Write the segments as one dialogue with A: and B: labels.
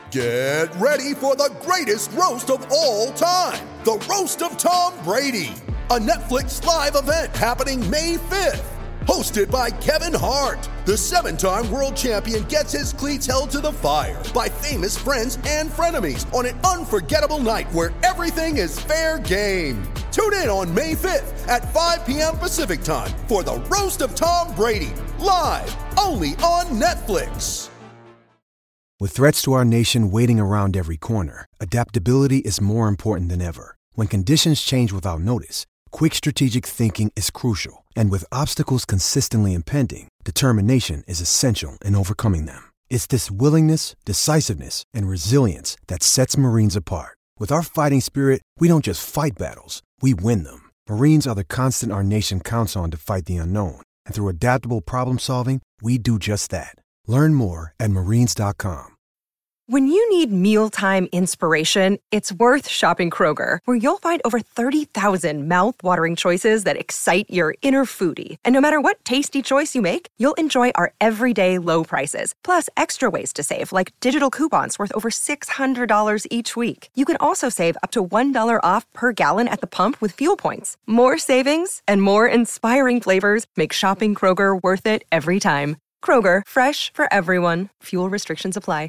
A: Get ready for the greatest roast of all time, the Roast of Tom Brady, a Netflix live event happening May 5th. Hosted by Kevin Hart, the 7-time world champion gets his cleats held to the fire by famous friends and frenemies on an unforgettable night where everything is fair game. Tune in on May 5th at 5 p.m. Pacific time for the Roast of Tom Brady, live only on Netflix.
B: With threats to our nation waiting around every corner, adaptability is more important than ever. When conditions change without notice, quick strategic thinking is crucial. And with obstacles consistently impending, determination is essential in overcoming them. It's this willingness, decisiveness, and resilience that sets Marines apart. With our fighting spirit, we don't just fight battles, we win them. Marines are the constant our nation counts on to fight the unknown. And through adaptable problem solving, we do just that. Learn more at marines.com.
C: When you need mealtime inspiration, it's worth shopping Kroger, where you'll find over 30,000 mouth-watering choices that excite your inner foodie. And no matter what tasty choice you make, you'll enjoy our everyday low prices, plus extra ways to save, like digital coupons worth over $600 each week. You can also save up to $1 off per gallon at the pump with fuel points. More savings and more inspiring flavors make shopping Kroger worth it every time. Kroger, fresh for everyone. Fuel restrictions apply.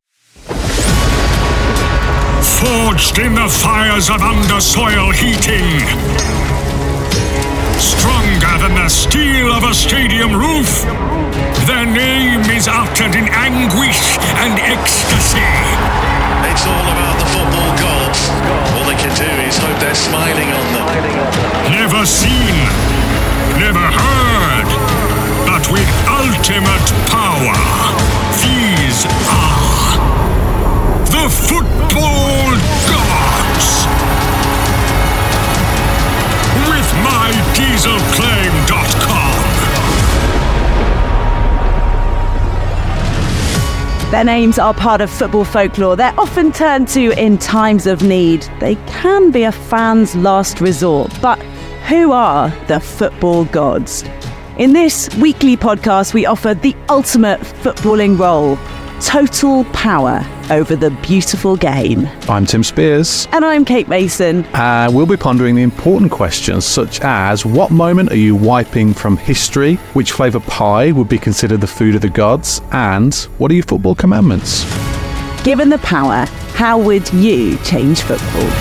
D: Forged in the fires of undersoil heating, stronger than the steel of a stadium roof, their name is uttered in anguish and ecstasy.
E: It's all about the football gods. All they can do is hope they're smiling on them.
D: Never seen, never heard, but with ultimate power, these are the football gods. With MyDieselClaim.com.
F: Their names are part of football folklore. They're often turned to in times of need. They can be a fan's last resort. But who are the football gods? In this weekly podcast, we offer the ultimate footballing role: total power over the beautiful game.
G: I'm Tim Spears.
F: And I'm Kate Mason.
G: We'll be pondering the important questions such as: what moment are you wiping from history? Which flavour pie would be considered the food of the gods? And what are your football commandments?
F: Given the power, how would you change football?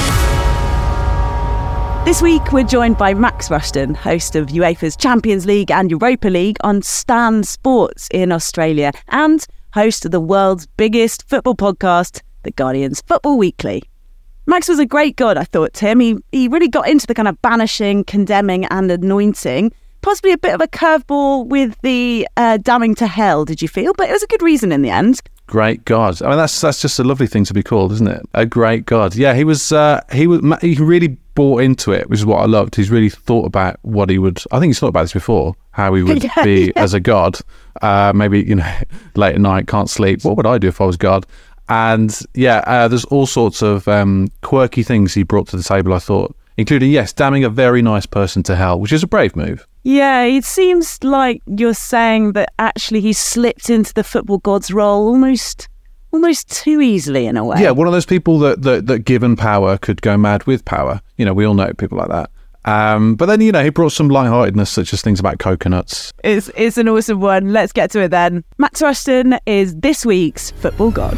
F: This week, we're joined by Max Rushton, host of UEFA's Champions League and Europa League on Stan Sports in Australia, and host of the world's biggest football podcast, The Guardian's Football Weekly. Max was a great god, I thought, Tim. He really got into the kind of banishing, condemning and anointing. Possibly a bit of a curveball with the damning to hell, did you feel? But it was a good reason in the end.
G: Great God. I mean, that's just a lovely thing to be called, isn't it? A great God. Yeah, he really bought into it, which is what I loved. He's really thought about what he would, I think he's thought about this before, how he would be as a god. Maybe, late at night, can't sleep. What would I do if I was God? And there's all sorts of quirky things he brought to the table, I thought, including, yes, damning a very nice person to hell, which is a brave move.
F: Yeah, it seems like you're saying that actually he slipped into the football god's role almost too easily in a way.
G: Yeah, one of those people that given power could go mad with power. We all know people like that. But then, he brought some lightheartedness, such as things about coconuts.
F: It's an awesome one. Let's get to it then. Max Rushton is this week's football god.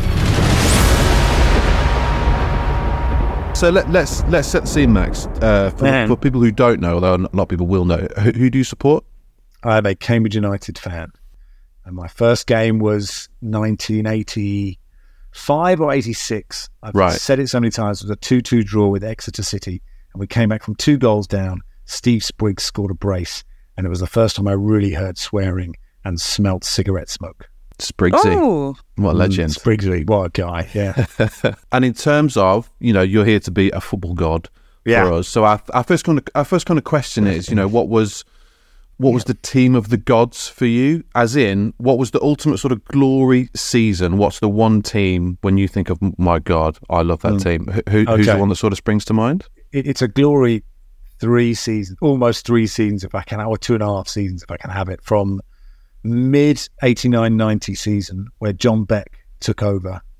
G: So let's set the scene, Max. For people who don't know, although a lot of people will know, who do you support?
H: I'm a Cambridge United fan. And my first game was 1985 or 86. I've said it so many times. It was a 2-2 draw with Exeter City. And we came back from 2 goals down. Steve Spriggs scored a brace. And it was the first time I really heard swearing and smelt cigarette smoke.
G: Spriggsy.
F: Oh.
G: What a legend.
H: Spriggsy, what a guy, yeah.
G: And in terms of, you're here to be a football god for us. So our first kind of question is, what was the team of the gods for you? As in, what was the ultimate sort of glory season? What's the one team when you think of, my God, I love that team? Who's the one that sort of springs to mind?
H: It's a glory 3 seasons, almost 3 seasons if I can, or 2.5 seasons if I can have it, from mid 89-90 season where John Beck took over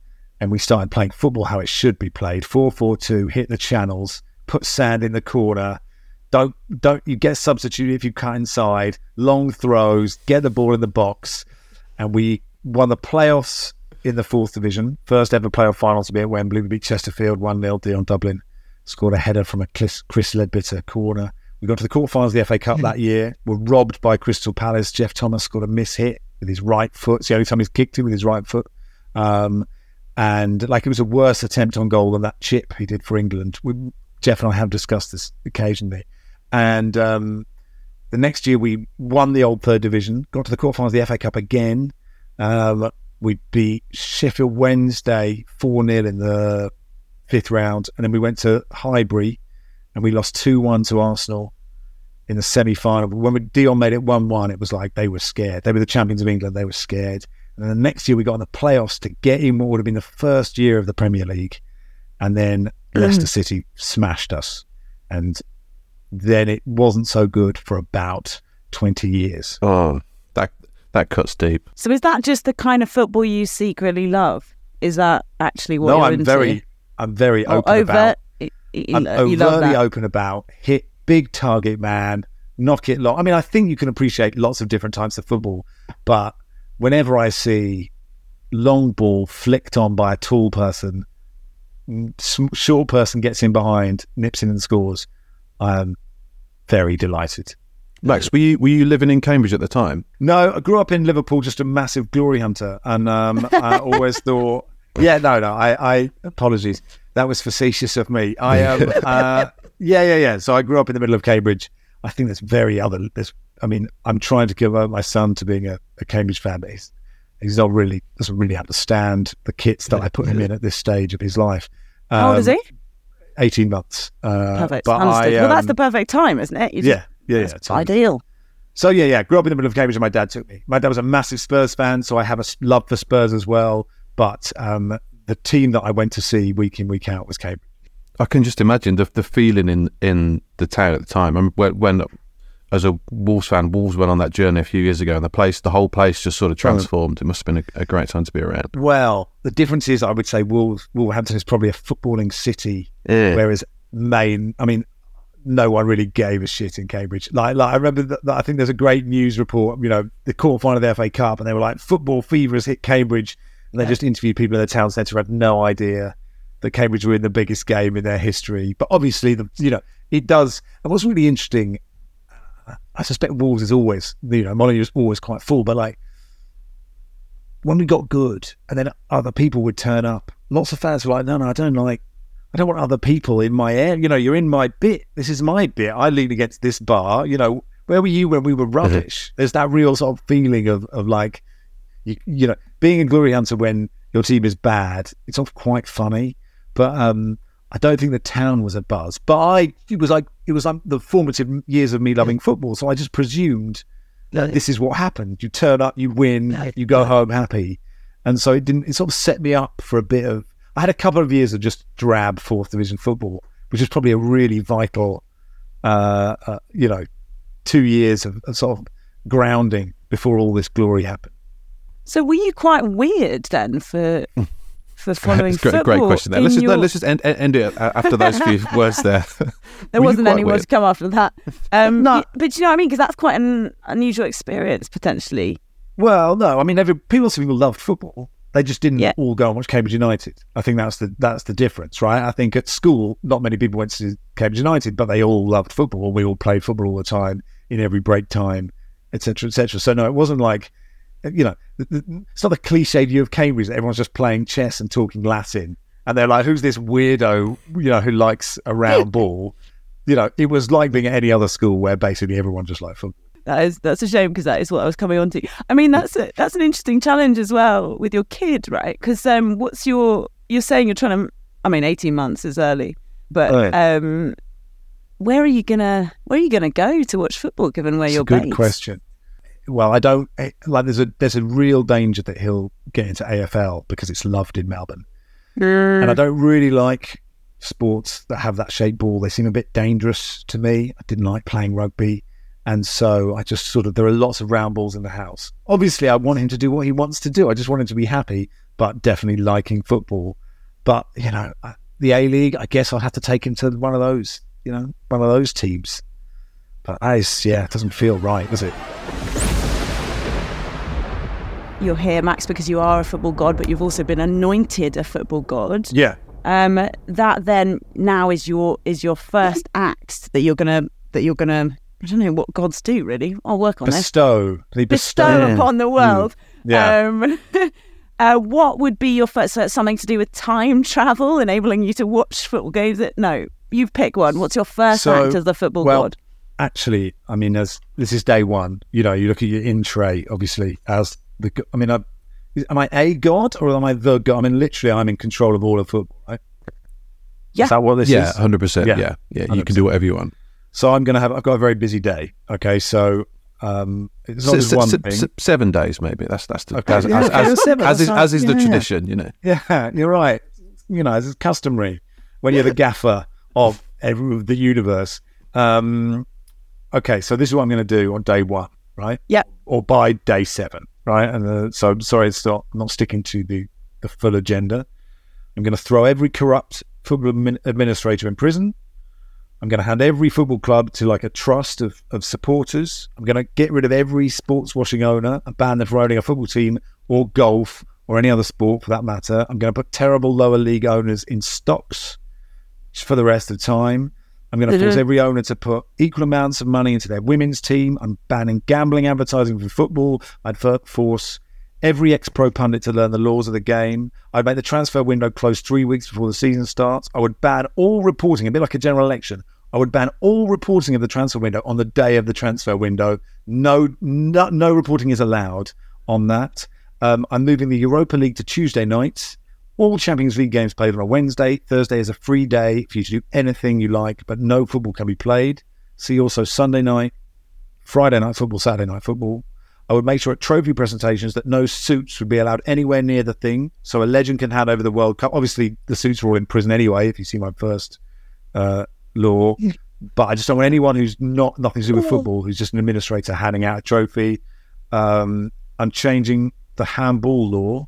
H: and we started playing football how it should be played. 4-4-2, hit the channels, put sand in the corner. Don't you get substituted if you cut inside, long throws, get the ball in the box. And we won the playoffs in the 4th division. First ever playoff final to be at Wembley. We beat Chesterfield 1-0, Dion Dublin. Scored a header from a Chris Ledbetter corner. We got to the quarterfinals of the FA Cup that year. Were robbed by Crystal Palace. Jeff Thomas scored a miss hit with his right foot. It's the only time he's kicked it with his right foot. And like, it was a worse attempt on goal than that chip he did for England. Jeff and I have discussed this occasionally. And the next year we won the old 3rd division, got to the quarterfinals of the FA Cup again. We beat Sheffield Wednesday 4-0 in the 5th round. And then we went to Highbury and we lost 2-1 to Arsenal in the semi-final. When Dion made it 1-1, it was like they were scared. They were the champions of England. They were scared. And then the next year we got in the playoffs to get in what would have been the first year of the Premier League. And then Leicester City smashed us. And then it wasn't so good for about 20 years.
G: Oh, that cuts deep.
F: So is that just the kind of football you secretly love? Is that actually what you're into?
H: No, I'm very open about. I'm overtly open about hit big target man, knock it long. I mean, I think you can appreciate lots of different types of football, but whenever I see long ball flicked on by a tall person, short person gets in behind, nips in and scores, I'm very delighted.
G: Max, were you living in Cambridge at the time?
H: No, I grew up in Liverpool, just a massive glory hunter, and I always thought, I apologies, that was facetious of me. So I grew up in the middle of Cambridge. I think I'm trying to give my son to being a Cambridge fan, but he's not really, doesn't really understand the kits that I put him in at this stage of his life.
F: How old is he?
H: 18 months.
F: Perfect. Well, that's the perfect time, isn't it?
H: Yeah.
F: It's ideal.
H: So grew up in the middle of Cambridge and my dad took me. My dad was a massive Spurs fan, so I have a love for Spurs as well. But the team that I went to see week in, week out was Cambridge.
G: I can just imagine the feeling in the town at the time. I remember when as a Wolves fan, Wolves went on that journey a few years ago, and the whole place just sort of transformed. It must have been a great time to be around.
H: Well, the difference is, I would say Wolverhampton is probably a footballing city, whereas no one really gave a shit in Cambridge. Like I remember that I think there's a great news report, the quarterfinal of the FA Cup, and they were like, football fever has hit Cambridge, and they just interviewed people in the town centre who had no idea that Cambridge were in the biggest game in their history. But obviously, it does. And what's really interesting, I suspect Wolves is always, Molyneux is always quite full, but like when we got good and then other people would turn up, lots of fans were like, no, I don't want other people in my area. You're in my bit. This is my bit. I lean against this bar. Where were you when we were rubbish? There's that real sort of feeling of like, being a glory hunter when your team is bad. It's sort of quite funny, but I don't think the town was a buzz. But it was like the formative years of me loving football. So I just presumed this is what happened. You turn up, you win, you go home happy, and so it sort of set me up for a bit of. I had a couple of years of just drab 4th division football, which is probably a really vital, 2 years of sort of grounding before all this glory happened.
F: So were you quite weird then for following football?
G: Great question there. Let's just end it after those few words there.
F: There wasn't any more to come after that. No, but you know what I mean? Because that's quite an unusual experience potentially.
H: Well, no, I mean, people loved football. They just didn't all go and watch Cambridge United. I think that's the difference, right? I think at school, not many people went to Cambridge United, but they all loved football. We all played football all the time, in every break time, etc., etc. So no, it wasn't like, it's not the cliched view of Cambridge that everyone's just playing chess and talking Latin, and they're like, who's this weirdo, who likes a round ball? It was like being at any other school where basically everyone just liked football.
F: That's a shame, because that is what I was coming on to. I mean, that's an interesting challenge as well with your kid, right? Because you're saying you're trying to, 18 months is early, but where are you gonna go to watch football given where you're based?
H: Good question. Well, I don't like. There's a real danger that he'll get into AFL because it's loved in Melbourne, and I don't really like sports that have that shaped ball. They seem a bit dangerous to me. I didn't like playing rugby. And so I just there are lots of round balls in the house. Obviously, I want him to do what he wants to do. I just want him to be happy, but definitely liking football. But, the A-League, I guess I'll have to take him to one of those, one of those teams. But it doesn't feel right, does it?
F: You're here, Max, because you are a football god, but you've also been anointed a football god.
H: Yeah.
F: That then now is your first act that you're gonna. I don't know what gods do really. I'll work on
H: bestow
F: upon the world.
H: Yeah.
F: What would be your first? So it's something to do with time travel, enabling you to watch football games. No, you pick one. What's your first act as the football god?
H: Actually, I mean, this is day one. You look at your in tray, obviously, as am I a god or am I the god? I mean, literally, I'm in control of all of football, right?
F: Yeah.
H: Is that what this is?
G: Yeah, 100%. Yeah. 100%. You can do whatever you want.
H: So I've got a very busy day. Okay, so it's not just one thing.
G: 7 days, maybe. That's the
H: okay.
G: as is the tradition,
H: Yeah, you're right. It's customary when you're the gaffer of the universe. Okay, so this is what I'm going to do on day one, right?
F: Yeah.
H: Or by day 7, right? And so I'm sorry, it's not sticking to the full agenda. I'm going to throw every corrupt football administrator in prison. I'm going to hand every football club to like a trust of supporters. I'm going to get rid of every sports washing owner and ban them from owning a football team or golf or any other sport for that matter. I'm going to put terrible lower league owners in stocks for the rest of the time. I'm going to force every owner to put equal amounts of money into their women's team. I'm banning gambling advertising for football. I'd force every ex-pro pundit to learn the laws of the game. I'd make the transfer window close 3 weeks before the season starts. I would ban all reporting, a bit like a general election. I would ban all reporting of the transfer window on the day of the transfer window. No reporting is allowed on that. I'm moving the Europa League to Tuesday nights. All Champions League games played on a Wednesday. Thursday is a free day for you to do anything you like, but no football can be played. See also Sunday night, Friday night football, Saturday night football. I would make sure at trophy presentations that no suits would be allowed anywhere near the thing, so a legend can hand over the World Cup. Obviously, the suits are all in prison anyway, if you see my first law. But I just don't want anyone who's nothing to do with football, who's just an administrator handing out a trophy. I'm changing the handball law.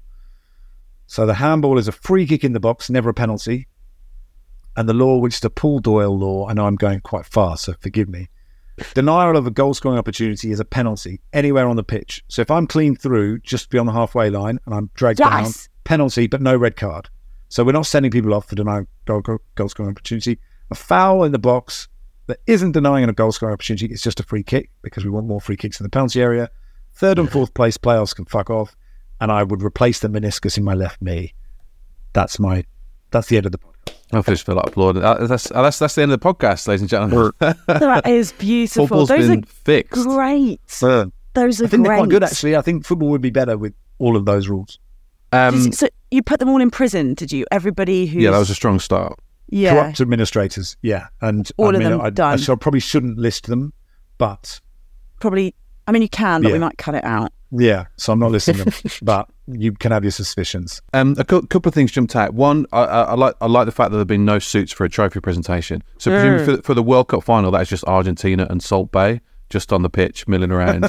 H: So the handball is a free kick in the box, never a penalty. And the law, which is the Paul Doyle law, I know I'm going quite fast, so forgive me. Denial of a goal-scoring opportunity is a penalty anywhere on the pitch. So if I'm clean through just beyond the halfway line and I'm dragged down, penalty, but no red card. So we're not sending people off for denying goal-scoring opportunity. A foul in the box that isn't denying a goal-scoring opportunity, it's just a free kick because we want more free kicks in the penalty area. Third and fourth place playoffs can fuck off. And I would replace the meniscus in my left knee. That's the end of the podcast.
G: I just feel like applauding. That's the end of the podcast, ladies and gentlemen.
F: That is beautiful.
G: Football's been fixed.
F: Great. Those are
H: I think
F: great.
H: they're quite good, actually. I think football would be better with all of those rules.
F: So you put them all in prison, did you? Everybody who...
G: Yeah, that was a strong start.
F: Yeah.
H: Corrupt administrators, yeah. And
F: all of them done.
H: I probably shouldn't list them, but...
F: Probably... I mean, you can, but we might cut it out.
H: Yeah, so I'm not listing them, but you can have your suspicions.
G: A couple of things jumped out. One, I like the fact that there have been no suits for a trophy presentation. So presumably for the World Cup final, that is just Argentina and Salt Bay just on the pitch, milling around.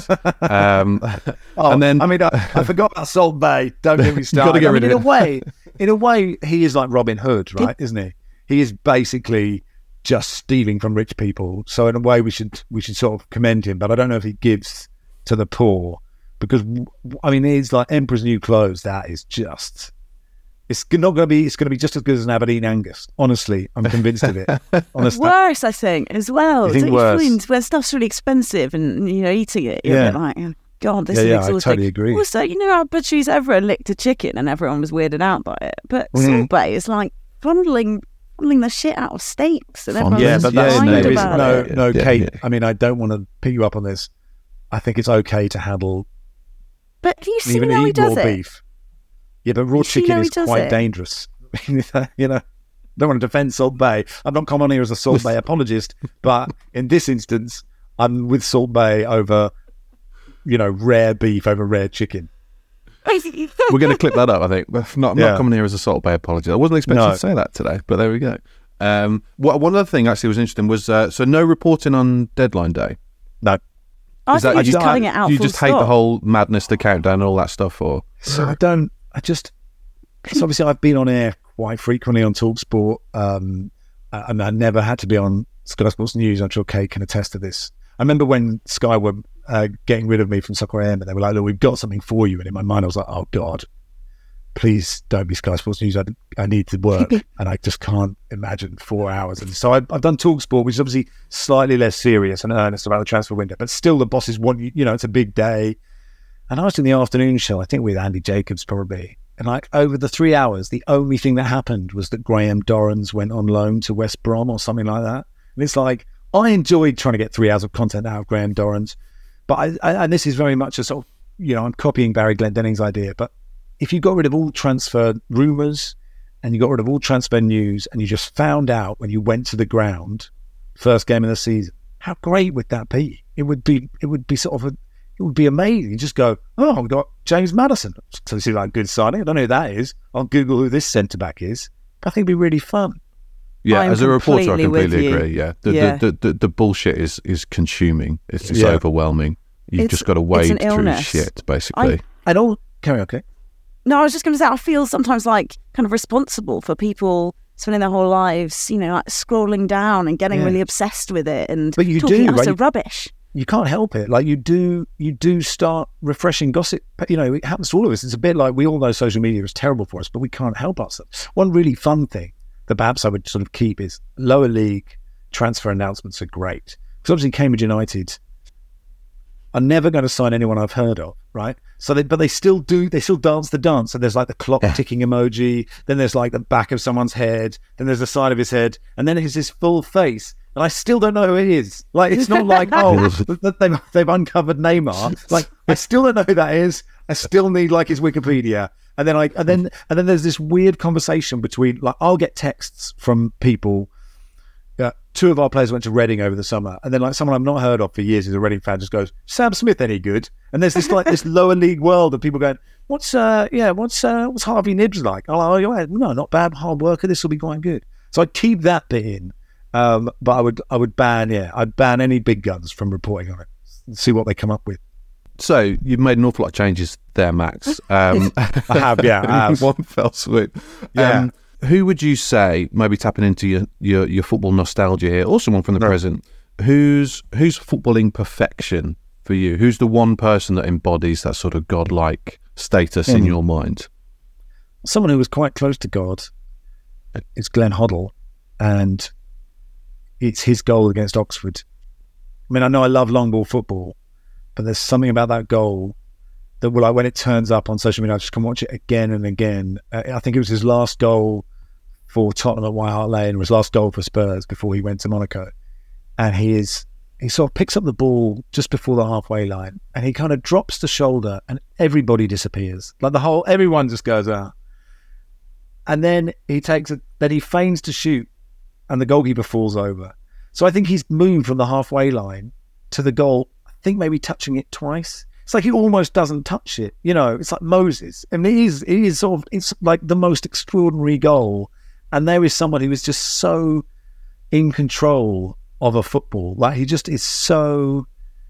G: And then
H: I forgot about Salt Bay. Don't get me started.
G: Got to get rid of it.
H: In a way, he is like Robin Hood, right? Isn't he? He is basically just stealing from rich people. So in a way, we should sort of commend him. But I don't know if he gives to the poor. Because, I mean, it's like Emperor's New Clothes. That is just... It's going to be just as good as an Aberdeen Angus. Honestly, I'm convinced of it. Honestly.
F: Worse, I think, as well.
H: You think worse?
F: You find when stuff's really expensive and, eating it, you're a bit like, God, this is exhausting.
H: I totally agree.
F: Also, how Patrice Evra licked a chicken and everyone was weirded out by it. But Salt Bay is like fondling the shit out of steaks. And everyone's
H: there is
F: about it.
H: Kate, I mean, I don't want to pick you up on this. I think it's okay to handle...
F: But have you seen how he does
H: raw
F: it?
H: Beef. Yeah, but raw chicken is quite dangerous. Don't want to defend Salt Bay. I'm not coming on here as a Salt Bay apologist, but in this instance, I'm with Salt Bay over, rare beef over rare chicken.
G: We're going to clip that up, I think. I'm not coming here as a Salt Bay apologist. I wasn't expecting to say that today, but there we go. One other thing actually was interesting was, so no reporting on deadline day?
H: No.
F: I thought you were just cutting it out.
G: You just hate the whole madness, the countdown, and all that stuff, or?
H: So so obviously I've been on air quite frequently on TalkSport, and I never had to be on Sky Sports News. I'm sure Kate can attest to this. I remember when Sky were getting rid of me from Soccer AM, and they were like, look, we've got something for you. And in my mind, I was like, oh, God, please don't be Sky Sports News. I need to work, and I just can't imagine 4 hours. And so I've done TalkSport, which is obviously slightly less serious and earnest about the transfer window, but still the bosses want you, it's a big day. And I was in the afternoon show, I think with Andy Jacobs probably. And like over the 3 hours, the only thing that happened was that Graham Dorrans went on loan to West Brom or something like that. And it's like, I enjoyed trying to get 3 hours of content out of Graham Dorrans. But and this is very much a sort of, I'm copying Barry Glendenning's idea. But if you got rid of all transfer rumours and you got rid of all transfer news and you just found out when you went to the ground, first game of the season, how great would that be? It would be sort of it would be amazing. You just go, oh, we've got James Maddison. So this is like a good signing. I don't know who that is. I'll Google who this centre-back is. But I think it'd be really fun.
G: Yeah,
F: I'm
G: as a reporter, I completely agree.
F: you.
G: Yeah, the bullshit is consuming. It's just overwhelming. You've just got to wade through shit, basically.
H: Carry on, okay.
F: No, I was just going to say, I feel sometimes like kind of responsible for people spending their whole lives, like scrolling down and getting really obsessed with it and talking utter rubbish.
H: You can't help it. Like you do start refreshing gossip. It happens to all of us. It's a bit like we all know social media is terrible for us, but we can't help ourselves. One really fun thing that perhaps I would sort of keep is lower league transfer announcements are great. Because obviously Cambridge United are never going to sign anyone I've heard of, right? But they still dance the dance. So there's like the clock ticking emoji, then there's like the back of someone's head, then there's the side of his head, and then it's his full face. And I still don't know who it is. Like, it's not like, they've uncovered Neymar. Like, I still don't know who that is. I still need like his Wikipedia. And then there's this weird conversation between, like, I'll get texts from people. Two of our players went to Reading over the summer, and then like someone I've not heard of for years who's a Reading fan just goes, Sam Smith any good? And there's this like this lower league world of people going, what's Harvey Nibbs like? Oh, no, not bad, hard worker. This will be quite good. So I'd keep that bit in. But I'd ban any big guns from reporting on it and see what they come up with. So
G: you've made an awful lot of changes there, Max.
H: I have, yeah.
G: One fell swoop.
H: Yeah.
G: Who would you say, maybe tapping into your football nostalgia here, or someone from the present, who's footballing perfection for you? Who's the one person that embodies that sort of godlike status in your mind?
H: Someone who was quite close to God is Glenn Hoddle, and it's his goal against Oxford. I mean, I know I love long ball football, but there's something about that goal that when it turns up on social media, I just can watch it again and again. I think it was his last goal for Tottenham at White Hart Lane, or his last goal for Spurs before he went to Monaco. And he sort of picks up the ball just before the halfway line, and he kind of drops the shoulder, and everybody disappears. Like everyone just goes out. And then he feigns to shoot, and the goalkeeper falls over. So I think he's moved from the halfway line to the goal, I think maybe touching it twice. It's like he almost doesn't touch it. It's like Moses. I mean, it is sort of, it's like the most extraordinary goal. And there is someone who is just so in control of a football. Like, he just is so,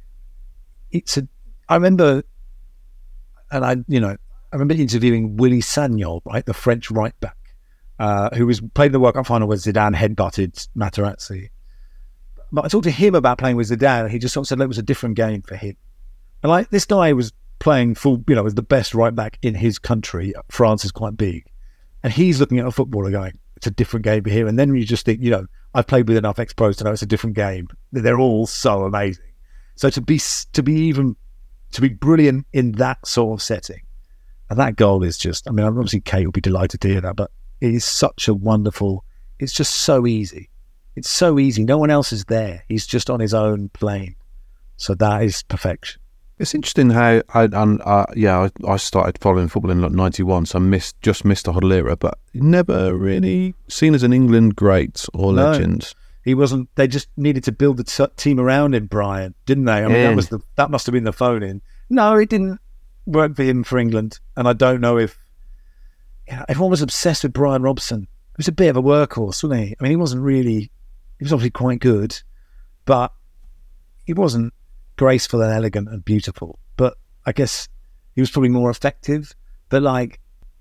H: I remember interviewing Willy Sagnol, right? The French right back, who played in the World Cup final where Zidane headbutted Materazzi. But I talked to him about playing with Zidane, and he just sort of said it was a different game for him. And like, this guy was playing full, was the best right back in his country. France is quite big. And he's looking at a footballer going, it's a different game for him. And then you just think, I've played with enough ex-pros to know it's a different game. They're all so amazing. So to be brilliant in that sort of setting, and that goal is just, I mean, obviously Kate will be delighted to hear that, but it is such a wonderful, it's just so easy. It's so easy. No one else is there. He's just on his own plane. So that is perfection.
G: It's interesting how I started following football in like 91, so I just missed the Hoddle era, but never really seen as an England great or legend.
H: He wasn't. They just needed to build the team around him, Brian, didn't they? I mean, that must have been the phone in. No, it didn't work for him for England, and I don't know if everyone was obsessed with Brian Robson. He was a bit of a workhorse, wasn't he? I mean, he was obviously quite good, but he wasn't graceful and elegant and beautiful. But I guess he was probably more effective. But like,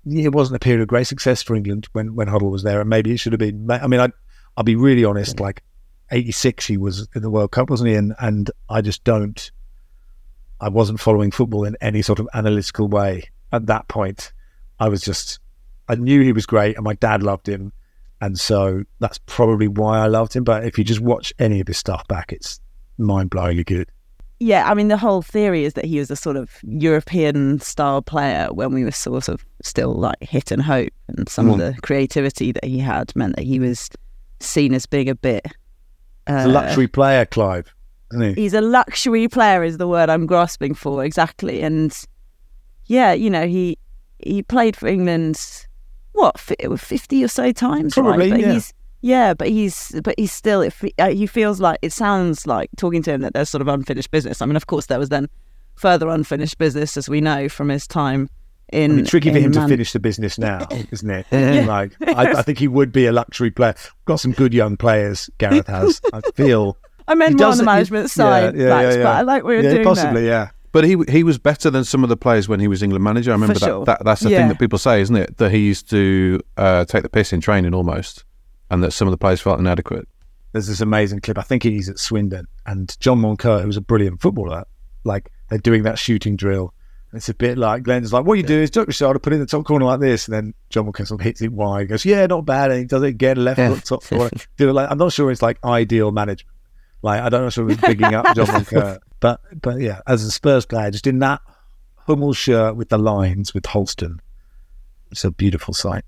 H: it wasn't a period of great success for England when Hoddle was there, and maybe it should have been. I mean, I'll be really honest. Like '86, he was in the World Cup, wasn't he? And I just don't. I wasn't following football in any sort of analytical way at that point. I knew he was great, and my dad loved him, and so that's probably why I loved him. But if you just watch any of his stuff back, it's mind-blowingly good.
F: Yeah, I mean, the whole theory is that he was a sort of European-style player when we were sort of still like hit and hope, and some of the creativity that he had meant that he was seen as being a bit...
H: He's a luxury player, Clive, isn't he?
F: He's a luxury player is the word I'm grasping for, exactly. And yeah, you know, he played for England, 50 or so times?
H: Probably,
F: right? But
H: yeah.
F: He's still, he feels like, it sounds like, talking to him, that there's sort of unfinished business. I mean, of course, there was then further unfinished business, as we know from his time in...
H: tricky for him to finish the business now, isn't it? Like, I think he would be a luxury player. Got some good young players, Gareth has. I feel...
F: I meant more on the management side, Max, but I like what you're doing
H: possibly,
F: there.
H: Yeah.
G: But he was better than some of the players when he was England manager. I remember that's the thing that people say, isn't it? That he used to take the piss in training almost, and that some of the players felt inadequate.
H: There's this amazing clip. I think he's at Swindon, and John Moncur, who was a brilliant footballer, like they're doing that shooting drill. And it's a bit like Glenn's like, what you do is duck your shoulder, put it in the top corner like this, and then John Moncur sort of hits it wide. He goes, yeah, not bad. And he does it again, left foot, top corner. I'm not sure it's like ideal management. Like, I don't know if it was bigging up John Moncur. But yeah, as a Spurs player, just in that Hummel shirt with the lines with Holston, it's a beautiful sight.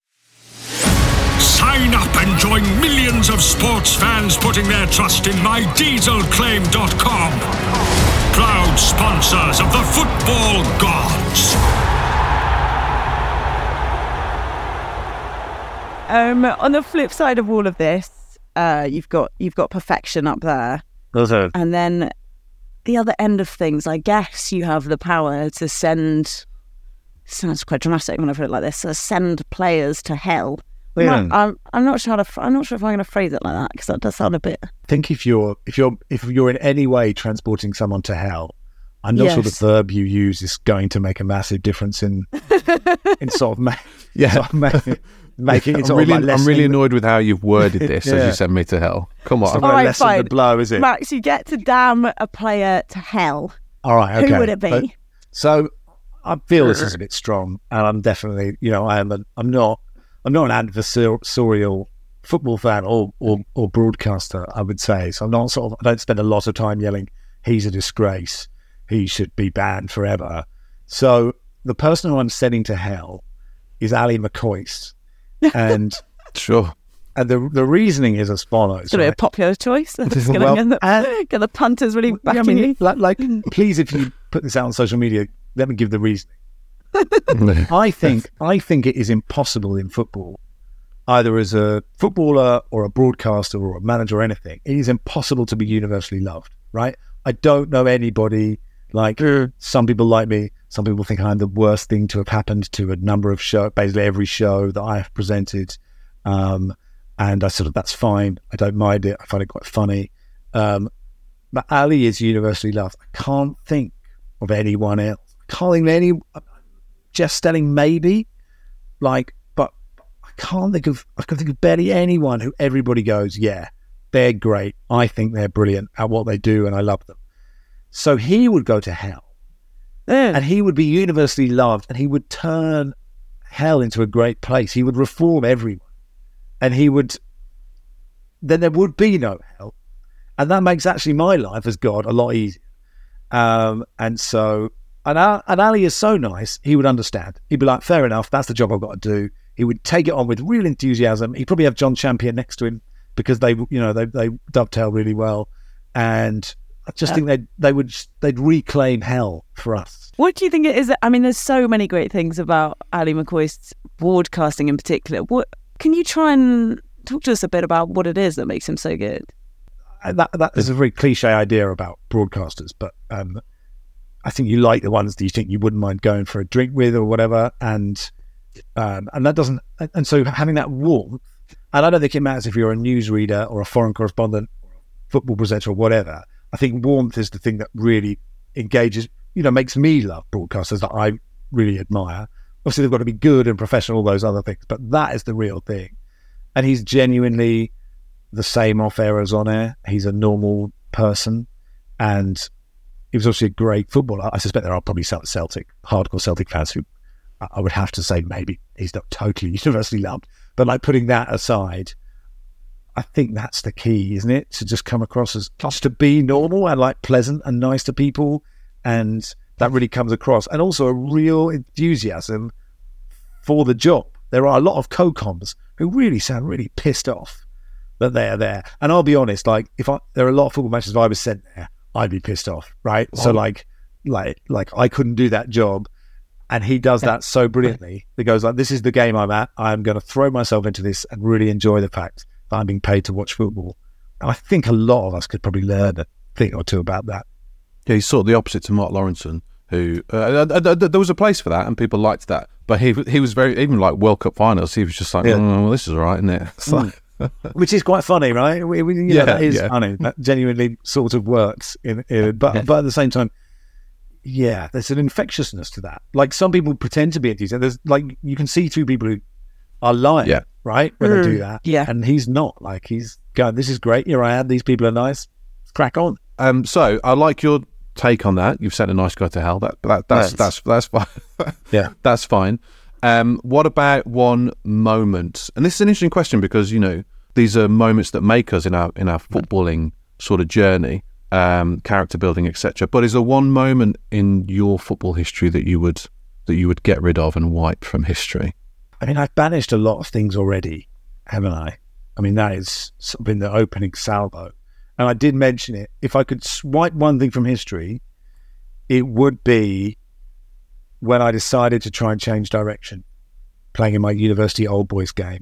D: Sign up and join millions of sports fans putting their trust in MyDieselClaim.com. Proud sponsors of the football gods.
F: On the flip side of all of this, you've got perfection up there, and then the other end of things, I guess you have the power to send. Sounds quite dramatic when I put it like this. Send players to hell. I'm not sure if I'm going to phrase it like that, because that does sound a bit.
H: I think if you're in any way transporting someone to hell, I'm not sure the verb you use is going to make a massive difference in sort of making it.
G: I'm really annoyed with how you've worded this as you sent me to hell. Come on.
H: It's not going to lessen the blow, is it?
F: Max, you get to damn a player to hell.
H: All right, okay.
F: Who would it be?
H: So I feel this is a bit strong, and I'm definitely, I'm not an adversarial football fan or broadcaster, I would say. So I don't spend a lot of time yelling, he's a disgrace, he should be banned forever. So the person who I'm sending to hell is Ali McCoist. And
G: sure.
H: And the reasoning is as follows.
F: It's going to be a popular choice. It's going to get the punters really backing you.
H: Like, please, if you put this out on social media, let me give the reasoning. I think it is impossible in football, either as a footballer or a broadcaster or a manager or anything. It is impossible to be universally loved, right? I don't know anybody like some people like me. Some people think I'm the worst thing to have happened to a number of basically every show that I have presented. And I that's fine. I don't mind it. I find it quite funny. But Ali is universally loved. I can't think of anyone else. I can't think of any. Jeff Stelling maybe, but I can't think of. I can think of barely anyone who everybody goes, yeah, they're great. I think they're brilliant at what they do, and I love them. So he would go to hell, and he would be universally loved, and he would turn hell into a great place. He would reform everyone, and then there would be no hell, and that makes actually my life as God a lot easier. And Ali is so nice, he would understand. He'd be like, fair enough, that's the job I've got to do. He would take it on with real enthusiasm. He'd probably have John Champion next to him because they dovetail really well. And I just think they'd reclaim hell for us.
F: What do you think it is? I mean, there's so many great things about Ali McCoist's broadcasting in particular. What can you try and talk to us a bit about what it is that makes him so good?
H: That is a very cliche idea about broadcasters, but I think you like the ones that you think you wouldn't mind going for a drink with or whatever, and that doesn't. And so having that warmth, and I don't think it matters if you're a newsreader or a foreign correspondent, or a football presenter or whatever. I think warmth is the thing that really engages. Makes me love broadcasters that I really admire. Obviously, they've got to be good and professional, all those other things, but that is the real thing. And he's genuinely the same off air as on air. He's a normal person, and he was obviously a great footballer. I suspect there are probably some hardcore Celtic fans who I would have to say maybe he's not totally universally loved, but like putting that aside, I think that's the key, isn't it? To just come across as just to be normal and like pleasant and nice to people, and that really comes across. And also a real enthusiasm for the job. There are a lot of co-coms who really sound really pissed off that they are there. And I'll be honest, like there are a lot of football matches, if I was sent there, I'd be pissed off, right? Oh. So like I couldn't do that job. And he does that so brilliantly. He goes like, this is the game I'm at. I'm going to throw myself into this and really enjoy the fact that I'm being paid to watch football. And I think a lot of us could probably learn a thing or two about that.
G: Yeah, he's sort of the opposite to Mark Lawrenson, who there was a place for that and people liked that. But he was very, even like World Cup finals, he was just like, well, this is all right, isn't it? It's like,
H: which is quite funny, right? That is funny. That genuinely sort of works. But at the same time, yeah, there's an infectiousness to that. Like some people pretend to be enthusiastic. There's like you can see through people who are lying, right, when they do that.
F: Yeah,
H: and he's not. Like he's going, "This is great. Here I am. These people are nice. Let's crack on."
G: So I like your take on that. You've sent a nice guy to hell. That's fine.
H: Yeah,
G: that's fine. What about one moment? And this is an interesting question because these are moments that make us in our footballing sort of journey. Character building, etc. But is there one moment in your football history that you would get rid of and wipe from history?
H: I mean, I've banished a lot of things already, haven't I? I mean, that is been the opening salvo, and I did mention it. If I could wipe one thing from history, it would be when I decided to try and change direction, playing in my university old boys game,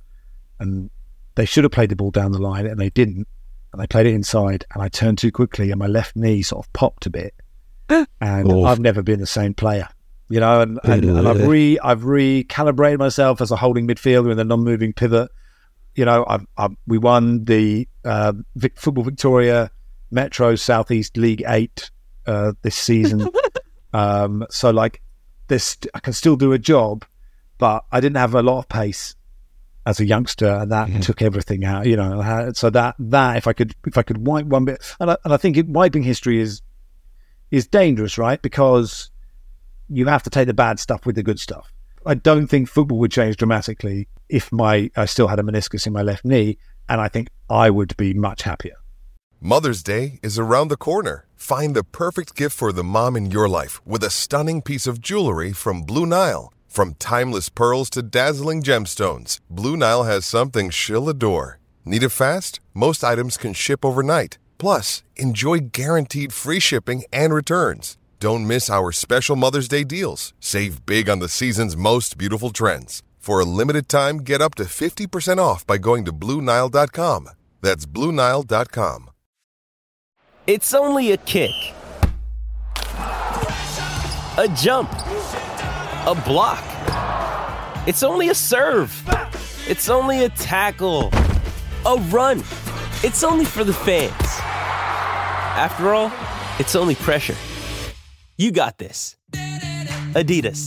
H: and they should have played the ball down the line, and they didn't. And I played it inside, and I turned too quickly, and my left knee sort of popped a bit. And I've never been the same player, and I've recalibrated myself as a holding midfielder in the non-moving pivot. We won the Football Victoria Metro Southeast League 8 this season. So like this, I can still do a job, but I didn't have a lot of pace as a youngster, and that took everything out, So that if I could wipe one bit, and I think wiping history is dangerous, right? Because you have to take the bad stuff with the good stuff. I don't think football would change dramatically if I still had a meniscus in my left knee, and I think I would be much happier.
I: Mother's Day is around the corner. Find the perfect gift for the mom in your life with a stunning piece of jewelry from Blue Nile. From timeless pearls to dazzling gemstones, Blue Nile has something she'll adore. Need it fast? Most items can ship overnight. Plus, enjoy guaranteed free shipping and returns. Don't miss our special Mother's Day deals. Save big on the season's most beautiful trends. For a limited time, get up to 50% off by going to BlueNile.com. That's BlueNile.com.
J: It's only a kick. A jump. A block. It's only a serve. It's only a tackle. A run. It's only for the fans. After all, it's only pressure. You got this. Adidas.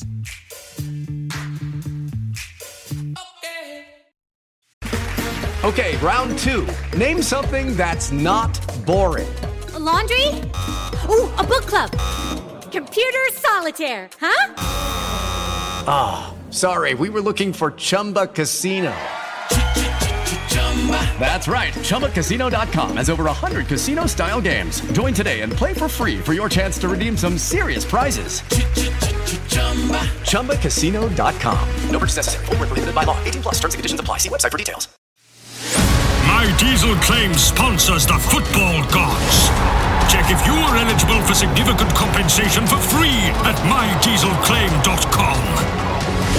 K: Okay, round two. Name something that's not boring.
L: A laundry? Ooh, a book club. Computer solitaire, huh?
K: Ah, oh, sorry, we were looking for Chumba Casino. That's right, ChumbaCasino.com has over 100 casino-style games. Join today and play for free for your chance to redeem some serious prizes. ChumbaCasino.com. No purchase necessary. Void where prohibited by law. 18+ terms and conditions apply. See website for details.
D: My Diesel Claim sponsors the football gods. Check if you're eligible for significant compensation for free at mydieselclaim.com.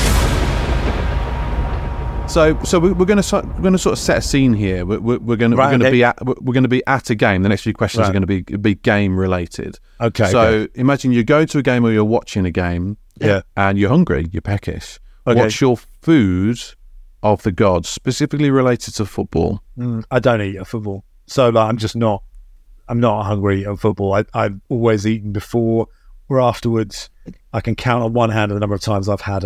G: So we're going to sort of set a scene here. We're going to be at a game. The next few questions are going to be game related.
H: Okay.
G: So imagine you go to a game or you're watching a game.
H: Yeah.
G: And you're hungry. You're peckish.
H: Okay.
G: What's your food of the gods, specifically related to football?
H: I don't eat football, so like, I'm not hungry at football. I've always eaten before or afterwards. I can count on one hand the number of times I've had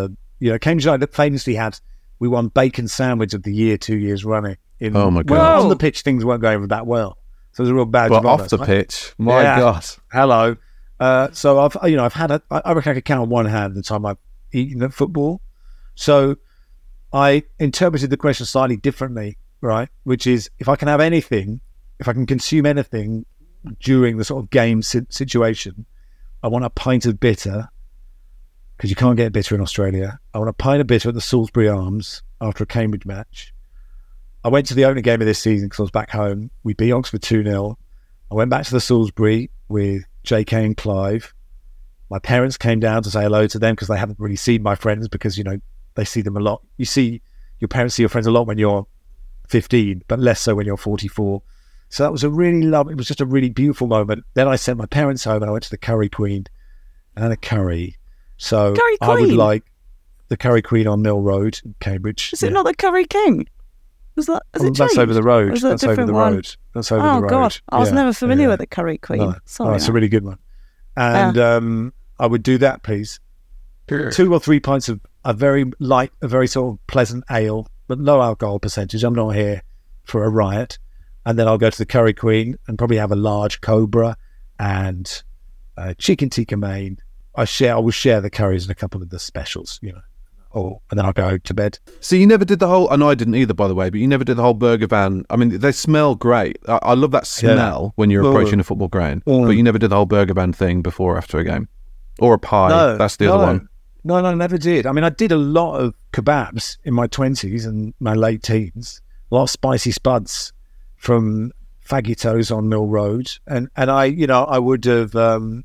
H: Cambridge United famously we won Bacon Sandwich of the Year 2 years running.
G: Oh my God.
H: On the pitch, things weren't going that well. So it was a real badge of
G: off
H: honour.
G: the pitch, my God.
H: Hello. So I've had I reckon I could count on one hand the time I've eaten at football. So I interpreted the question slightly differently, right? Which is, if I can have anything, if I can consume anything during the sort of game situation, I want a pint of bitter, because you can't get bitter in Australia. I want a pint of bitter at the Salisbury Arms after a Cambridge match. I went to the opening game of this season because I was back home. We beat Oxford 2-0. I went back to the Salisbury with JK and Clive. My parents came down to say hello to them because they haven't really seen my friends, because, they see them a lot. You see, your parents see your friends a lot when you're 15, but less so when you're 44. So that was it was just a really beautiful moment. Then I sent my parents home and I went to the Curry Queen and a curry. So
F: Curry
H: I would
F: Queen?
H: like the Curry Queen on Mill Road in Cambridge.
F: Is it not the Curry King? Has it
H: that's
F: changed?
H: over the road.
F: Or is that a
H: That's over
F: different
H: the
F: one?
H: road. That's over the road.
F: Oh God, I was never familiar with the Curry Queen.
H: No.
F: Sorry,
H: it's a really good one. And I would do that, please. 2 or 3 pints of a very sort of pleasant ale, but low alcohol percentage. I'm not here for a riot. And then I'll go to the Curry Queen and probably have a large Cobra and chicken tikka main. I will share the curries and a couple of the specials, and then I'll go to bed.
G: So you never did the whole, and I didn't either, by the way, but you never did the whole burger van. I mean, they smell great. I love that smell when you're approaching a football ground, but you never did the whole burger van thing before or after a game. Or a pie.
H: No,
G: that's the other one.
H: No, never did. I mean, I did a lot of kebabs in my 20s and my late teens. A lot of spicy spuds from Fagitos on Mill Road. And I would have, but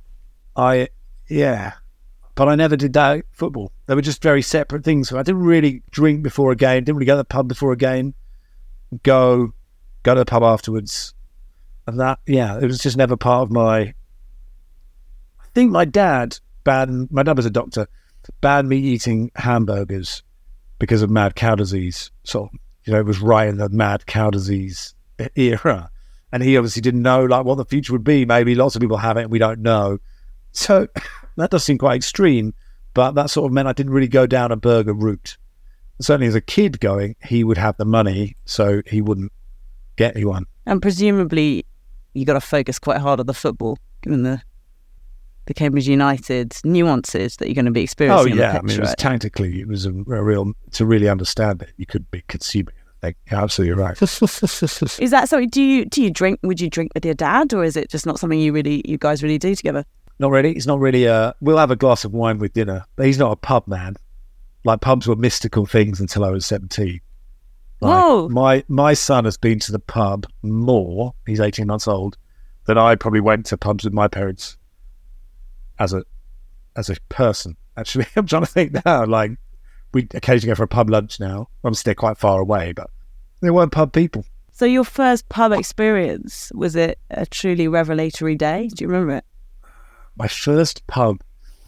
H: I never did that football. They were just very separate things. So I didn't really drink before a game, didn't really go to the pub before a game, go to the pub afterwards. And that, it was just never part of my... I think my dad was a doctor, banned me eating hamburgers because of mad cow disease. So, it was right in the mad cow disease era. And he obviously didn't know what the future would be. Maybe lots of people have it and we don't know. So that does seem quite extreme, but that sort of meant I didn't really go down a burger route. Certainly as a kid he would have the money, so he wouldn't get me one.
F: And presumably you got to focus quite hard on the football, given the Cambridge United nuances that you're going to be experiencing.
H: Oh yeah, I mean, it was tactically, it was to really understand it, you could be consuming it. You're absolutely right.
F: Is that something? Do you drink? Would you drink with your dad, or is it just not something you guys really do together?
H: Not really. It's not really. We'll have a glass of wine with dinner, but he's not a pub man. Like, pubs were mystical things until I was 17. My son has been to the pub more. He's 18 months old than I probably went to pubs with my parents. As a person, actually, I'm trying to think now. Like, we occasionally go for a pub lunch now. Obviously, they're quite far away, but they weren't pub people.
F: So your first pub experience, was it a truly revelatory day? Do you remember it?
H: My first pint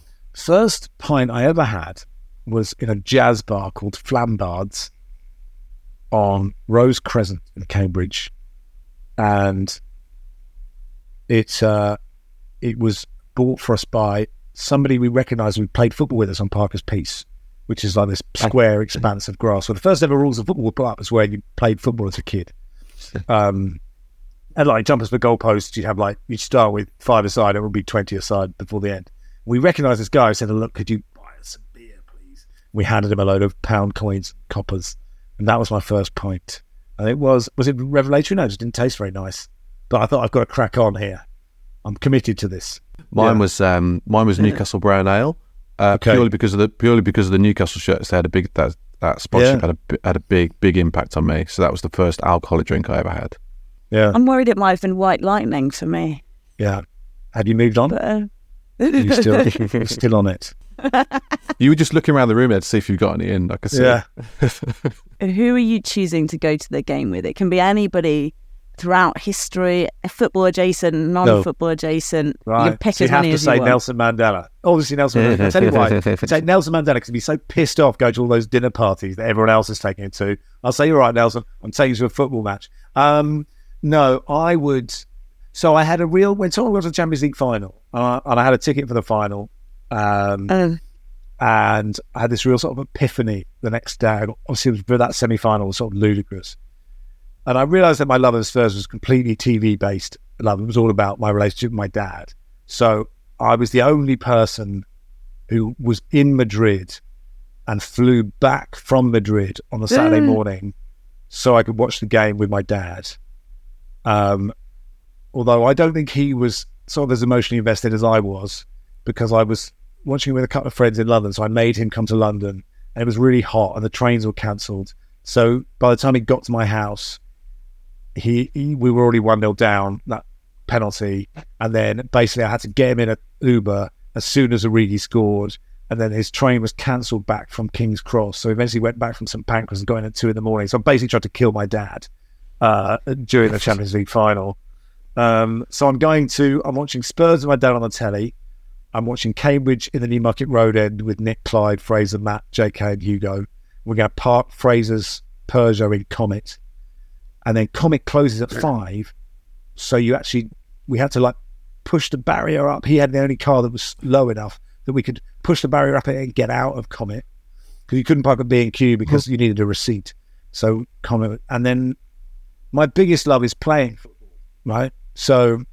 H: I ever had was in a jazz bar called Flambards on Rose Crescent in Cambridge, and it was bought for us by somebody we recognised who played football with us on Parker's Piece, which is like this square expanse of grass. So the first ever rules of football were put up as where you played football as a kid. And like jumpers for goalposts, you'd start with 5 aside, it would be 20 aside before the end. We recognised this guy who said, "Look, could you buy us some beer, please?" We handed him a load of pound coins, coppers, and that was my first pint. And it was it revelatory? No, it just didn't taste very nice. But I thought, I've got to crack on here. I'm committed to this.
G: Mine was Newcastle Brown Ale, purely because of the Newcastle shirts. They had a big that sponsorship had a big impact on me. So that was the first alcoholic drink I ever had.
H: Yeah,
F: I'm worried it might have been White Lightning for me.
H: Yeah, had you moved on?
F: But,
H: You're still on it.
G: You were just looking around the room there to see if you got any in. I could see.
H: Yeah.
F: Who are you choosing to go to the game with? It can be anybody throughout history, football adjacent, non-football adjacent.
H: Right.
F: You can pick
H: so
F: as
H: you have
F: many
H: to
F: as you
H: say
F: want.
H: Nelson Mandela. Obviously Nelson Mandela. I'll tell you why. Say Nelson Mandela because he'd be so pissed off going to all those dinner parties that everyone else is taking him to. I'll say, "You're right, Nelson. I'm taking you to a football match." No, I would. So I had when someone got to the Champions League final, and I had a ticket for the final, and And I had this real sort of epiphany the next day. Obviously, that semi-final was sort of ludicrous. And I realised that my love of Spurs was completely TV-based love. It was all about my relationship with my dad. So I was the only person who was in Madrid and flew back from Madrid on a Saturday morning so I could watch the game with my dad. Although I don't think he was sort of as emotionally invested as I was, because I was watching with a couple of friends in London. So I made him come to London, and it was really hot and the trains were cancelled. So by the time he got to my house, we were already 1-0 down, that penalty. And then basically I had to get him in an Uber as soon as Origi scored. And then his train was cancelled back from King's Cross. So eventually went back from St Pancras and got in at 2 a.m. So I basically tried to kill my dad during the Champions League final. So I'm watching Spurs with my dad on the telly. I'm watching Cambridge in the Newmarket Road End with Nick, Clyde, Fraser, Matt, JK and Hugo. We're going to park Fraser's Peugeot in Comet. And then Comet closes at 5. So we had to like push the barrier up. He had the only car that was low enough that we could push the barrier up and get out of Comet, because you couldn't park at B&Q because you needed a receipt. So Comet. And then my biggest love is playing football, right? So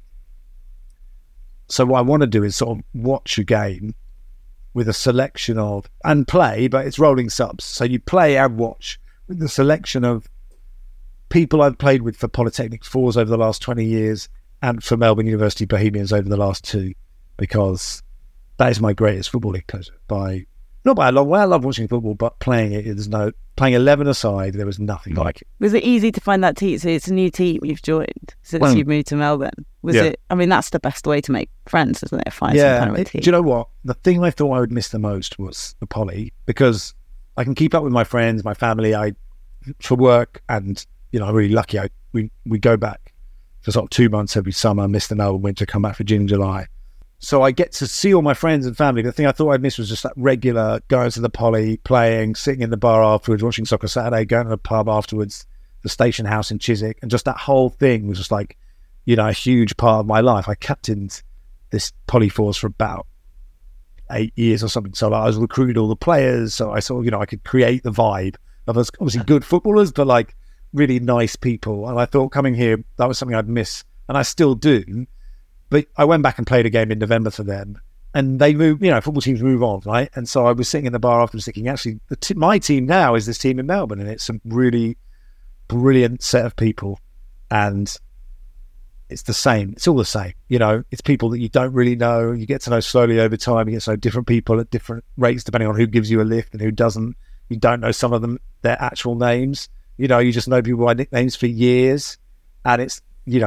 H: what I want to do is sort of watch a game with a selection of, and play, but it's rolling subs. So you play and watch with a selection of people I've played with for Polytechnic Fours over the last 20 years and for Melbourne University Bohemians over the last 2, because that is my greatest footballing pleasure. Not by a long way. I love watching football, but playing it, playing 11 aside, there was nothing like it.
F: Was it easy to find that team? So it's a new team you've joined since you've moved to Melbourne. Was it? I mean, that's the best way to make friends, isn't it? Find some kind of a team.
H: Do you know what? The thing I thought I would miss the most was the Poly, because I can keep up with my friends, my family. For work, and I'm really lucky. We go back for sort of 2 months every summer, miss the Melbourne winter, come back for June, July. So I get to see all my friends and family. The thing I thought I'd miss was just that regular going to the Poly, playing, sitting in the bar afterwards, watching Soccer Saturday, going to the pub afterwards, the Station House in Chiswick, and just that whole thing was just like, a huge part of my life. I captained this Poly Force for about 8 years or something. So I was recruiting all the players. So I saw, I could create the vibe of us, obviously good footballers, but like really nice people. And I thought coming here, that was something I'd miss, and I still do. But I went back and played a game in November for them, and they move. Football teams move on, right? And so I was sitting in the bar afterwards thinking, actually, my team now is this team in Melbourne, and it's a really brilliant set of people, and it's the same. It's all the same. It's people that you don't really know. You get to know slowly over time. You get to know different people at different rates depending on who gives you a lift and who doesn't. You don't know some of them, their actual names. You just know people by nicknames for years, and it's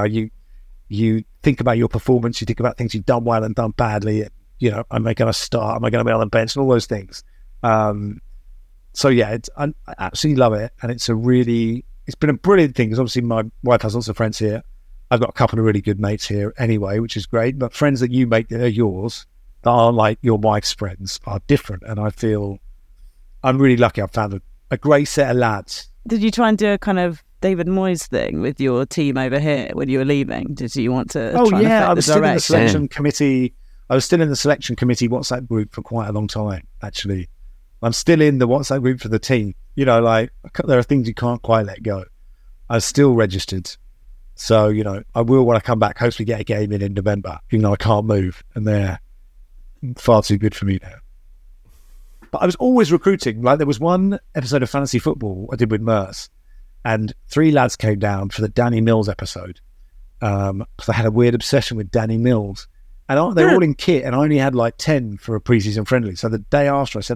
H: you think about your performance, you think about things you've done well and done badly, and, am I going to start, am I going to be on the bench, and all those things. So yeah, I absolutely love it, and it's been a brilliant thing, because obviously my wife has lots of friends here. I've got a couple of really good mates here anyway, which is great, but friends that you make that are yours, that aren't like your wife's friends, are different, and I feel I'm really lucky I've found a great set of lads.
F: Did you try and do a kind of David Moyes thing with your team over here when you were leaving? Did you want to try and affect
H: I was
F: the
H: still in the
F: direction?
H: selection committee. I was still in the selection committee WhatsApp group for quite a long time, actually. I'm still in the WhatsApp group for the team. There are things you can't quite let go. I was still registered. So, I will, when I come back, hopefully get a game in November, even though I can't move, and they're far too good for me now. But I was always recruiting. Like, there was one episode of Fantasy Football I did with Merce, and 3 lads came down for the Danny Mills episode, because I had a weird obsession with Danny Mills. And they were all in kit, and I only had like 10 for a pre-season friendly. So the day after, I said,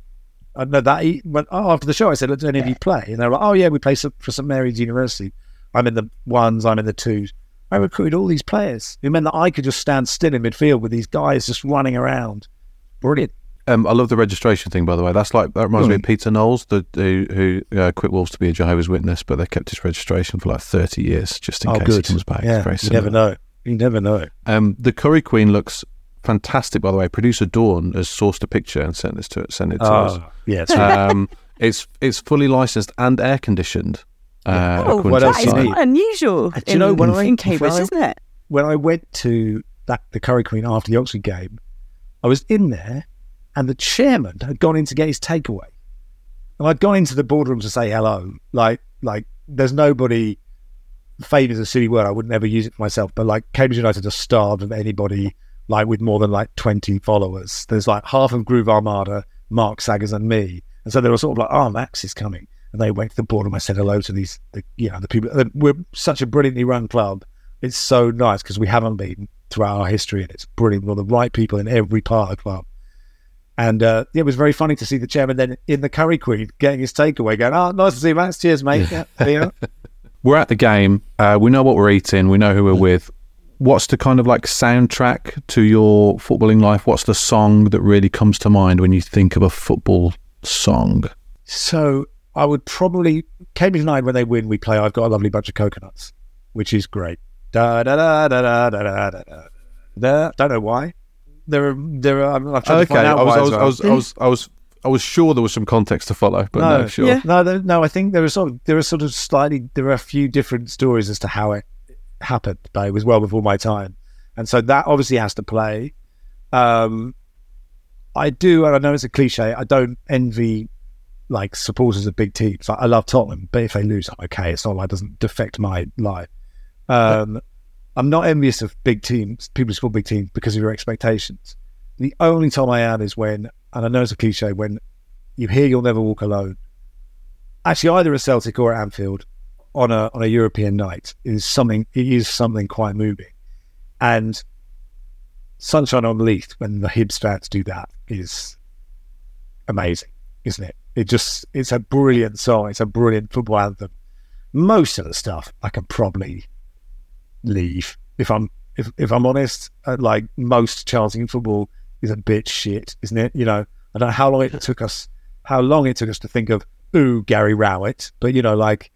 H: after the show, I said, do any of you play? And they were like, oh yeah, we play for St Mary's University. I'm in the 1s, I'm in the 2s. I recruited all these players. It meant that I could just stand still in midfield with these guys just running around. Brilliant.
G: I love the registration thing, by the way. That reminds me of Peter Knowles, who quit Wolves to be a Jehovah's Witness, but they kept his registration for like 30 years just in case he comes back.
H: Yeah,
G: it's very
H: you never know. You never know.
G: The Curry Queen looks fantastic, by the way. Producer Dawn has sourced a picture and sent it to us.
H: Yeah, it's right.
G: It's fully licensed and air conditioned.
H: What else
F: is
H: do you need?
F: Unusual in Cambridge, isn't it?
H: When I went to the Curry Queen after the Oxford game, I was in there, and the chairman had gone in to get his takeaway. And I'd gone into the boardroom to say hello. Like there's nobody famous a silly word. I wouldn't ever use it for myself. But like Cambridge United are starved of anybody like with more than like 20 followers. There's like half of Groove Armada, Mark Saggers and me. And so they were sort of like, oh, Max is coming. And they went to the boardroom. I said hello to the people. We're such a brilliantly run club. It's so nice because we haven't been throughout our history, and it's brilliant. We're the right people in every part of the club. And it was very funny to see the chairman then in the Curry Queen getting his takeaway, going, oh, nice to see you, Max. Cheers, mate. Yeah.
G: We're at the game. We know what we're eating. We know who we're with. What's the kind of like soundtrack to your footballing life? What's the song that really comes to mind when you think of a football song?
H: So I would probably, Cambridge United, when they win, we play I've Got a Lovely Bunch of Coconuts, which is great. Da da da da da da da da da. Don't know why. There are. I'm trying to find out why.
G: I was sure there was some context to follow, but no, sure.
H: Yeah. No. I think there are a few different stories as to how it happened, but it was well before my time, and so that obviously has to play. I do, and I know it's a cliche. I don't envy like supporters of big teams. Like, I love Tottenham, but if they lose, I'm okay. It's not like it doesn't affect my life. I'm not envious of big teams, people who support big teams because of your expectations. The only time I am is when, and I know it's a cliche, when you hear You'll Never Walk Alone, actually either at Celtic or at Anfield on a European night, is something quite moving. And Sunshine on Leith, when the Hibs fans do that, is amazing, isn't it? It's a brilliant song. It's a brilliant football anthem. Most of the stuff I can probably leave if I'm honest. Like most chanting football is a bit shit, isn't it? You know, I don't know how long it took us to think of Gary Rowett, but you know, like,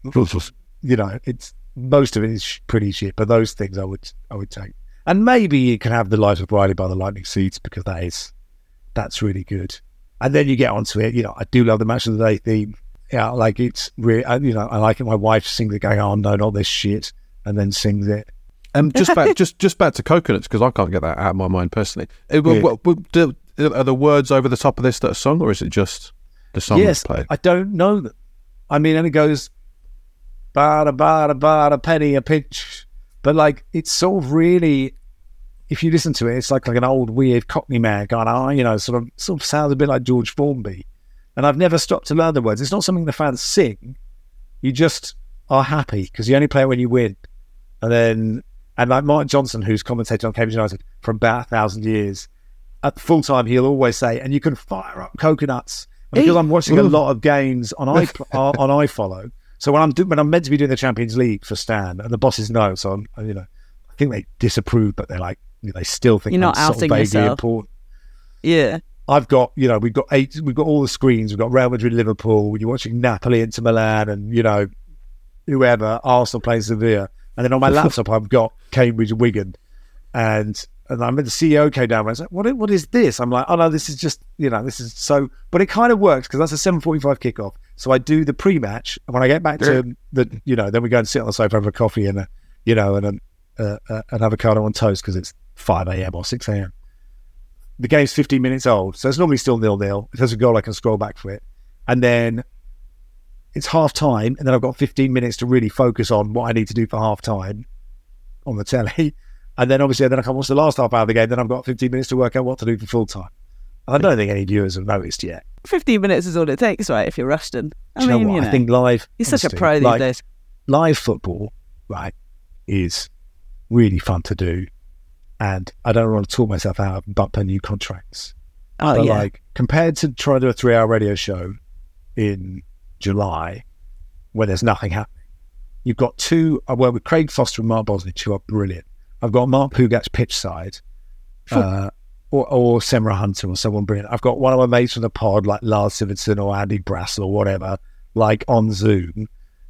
H: you know, it's most of it is pretty shit. But those things I would take, and maybe you can have The Lives of Riley by the Lightning Seeds because that's really good. And then you get onto it. You know, I do love the Match of the Day theme. Yeah, like it's really, you know, I like it. My wife sings it, going, "Oh no, not this shit," and then sings it.
G: Just back to Coconuts, because I can't get that out of my mind personally. Are the words over the top of this that song, or is it just the song that's played?
H: I don't know them. I mean, and it goes, "Bada bada bada, penny a pinch," but like it's sort of really, if you listen to it, it's like an old weird Cockney man going, you know, sort of sounds a bit like George Formby. And I've never stopped to learn the words. It's not something the fans sing. You just are happy because you only play it when you win. And like Mark Johnson, who's commentated on Cambridge United for about 1,000 years, at full time he'll always say, "And you can fire up Coconuts." And because I'm watching a lot of games on iFollow, so when I'm meant to be doing the Champions League for Stan, and the bosses know, so I think they disapprove, but they're like, they still think
F: you're not outing yourself. Important.
H: Yeah. We've got all the screens. We've got Real Madrid, Liverpool. When you're watching Napoli into Milan, and you know, whoever, Arsenal playing Sevilla, and then on my laptop I've got Cambridge, Wigan, and I meant the CEO came down and I was like, what is this? I'm like, oh no, this is just, you know, this is so, but it kind of works because that's a 7:45 kickoff. So I do the pre-match, and when I get back to the, you know, then we go and sit on the sofa, have a coffee and an avocado on toast because it's 5 a.m. or 6 a.m. The game's 15 minutes old, so it's normally still 0-0. If there's a goal, I can scroll back for it. And then it's half time, and then I've got 15 minutes to really focus on what I need to do for half time on the telly. And then obviously, then I can watch the last half hour of the game. Then I've got 15 minutes to work out what to do for full time. And I don't think any viewers have noticed yet.
F: 15 minutes is all it takes, right? If you're Rushton. I
H: think live.
F: You're such a pro these days.
H: Live football, right, is really fun to do. And I don't want to talk myself out of bumper new contracts. But like, compared to trying to do a 3-hour radio show in July, where there's nothing happening, you've got two. I work with Craig Foster and Mark Bosnich, who are brilliant. I've got Mark Pugat's pitch side, or Semra Hunter or someone brilliant. I've got one of my mates from the pod, like Lars Sivertson or Andy Brassel or whatever, like on Zoom.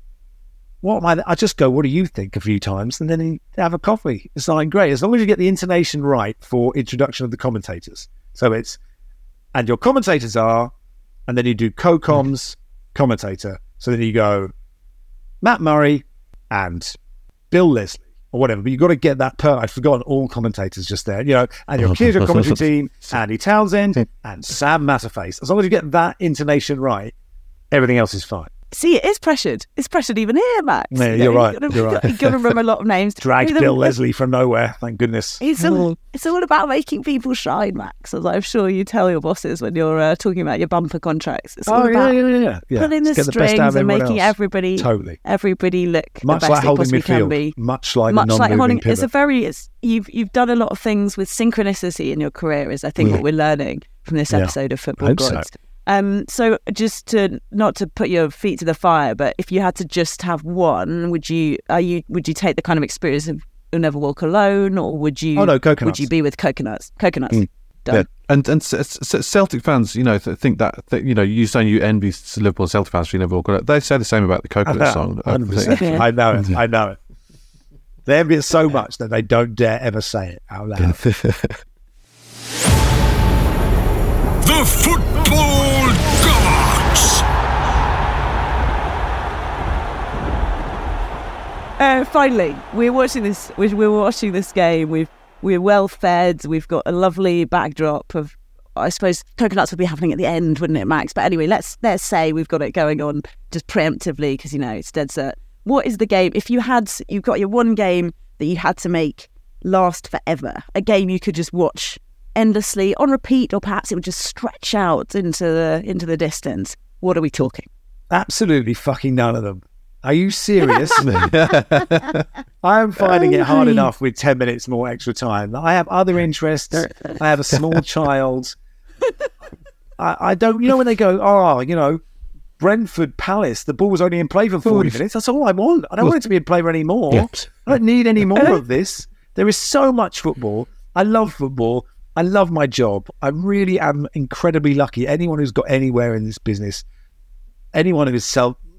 H: I just go, what do you think, a few times, and then have a coffee. It's like great, as long as you get the intonation right for introduction of the commentators. So it's, and your commentators are, and then you do co-coms, commentator. So then you go, Matt Murray and Bill Leslie, or whatever. But you've got to get that I've forgotten all commentators just there, and your commentary team, Andy Townsend and Sam Matterface. As long as you get that intonation right, everything else is fine.
F: See, it is pressured. It's pressured even here, Max.
H: Yeah, you're right. You've
F: got to remember a lot of names.
H: Dragged Bill Leslie from nowhere, thank goodness.
F: It's all about making people shine, Max, as I'm sure you tell your bosses when you're talking about your bumper contracts. It's all about pulling the strings and making everybody look
H: much
F: the best
H: like
F: they
H: holding
F: possibly
H: midfield.
F: can be.
H: Much like non-moving pivot.
F: You've done a lot of things with synchronicity in your career, is I think what we're learning from this episode of Football Gods. So just not to put your feet to the fire, but if you had to just have one, would you take the kind of experience of You'll Never Walk Alone, or would you?
H: Oh no, Coconuts.
F: Would you be with Coconuts? Done.
G: Yeah. And Celtic fans, think that you saying you envy Liverpool Celtic fans for You Never Walk Alone. They say the same about the Coconuts song.
H: 100%. I know it. They envy it so much that they don't dare ever say it out loud.
D: The Football Gods!
F: Finally, we're watching this. We're watching this game. We're well fed. We've got a lovely backdrop of. I suppose Coconuts would be happening at the end, wouldn't it, Max? But anyway, let's say we've got it going on just preemptively because it's dead set. What is the game? If you've got your one game that you had to make last forever, a game you could just watch endlessly on repeat, or perhaps it would just stretch out into the distance. What are we talking?
H: Absolutely fucking none of them. Are you serious? I am finding it hard enough with 10 minutes more extra time. I have other interests. I have a small child. I don't, when they go, Brentford Palace, the ball was only in play for 40 minutes. That's all I want. I don't want it to be in play for any more. I don't need any more of this. There is so much football. I love football. I love my job. I really am incredibly lucky. Anyone who's got anywhere in this business, anyone who is